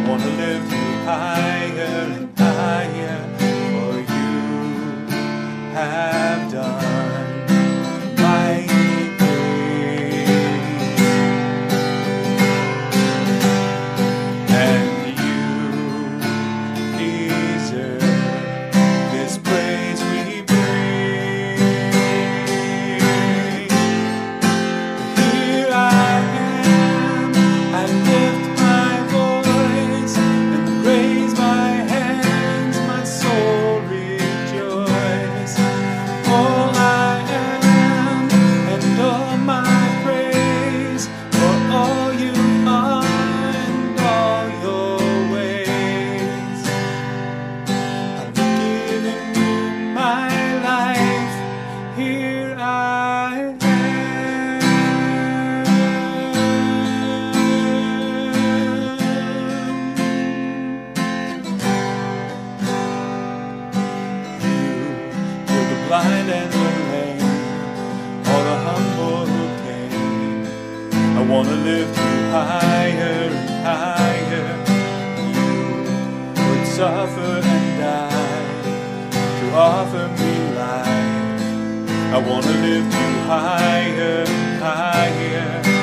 wanna lift you higher and higher, for you have done mighty things, and you deserve this praise we bring. Here I am, I lift my voice and raise my hands, my soul rejoice. All I am and all my praise for all you are and all your ways. I'm giving you my life, here I am. You're the blind and the lame, all the humble who came. I wanna lift you higher and higher. You would suffer and die to offer me life. I wanna lift you higher and higher.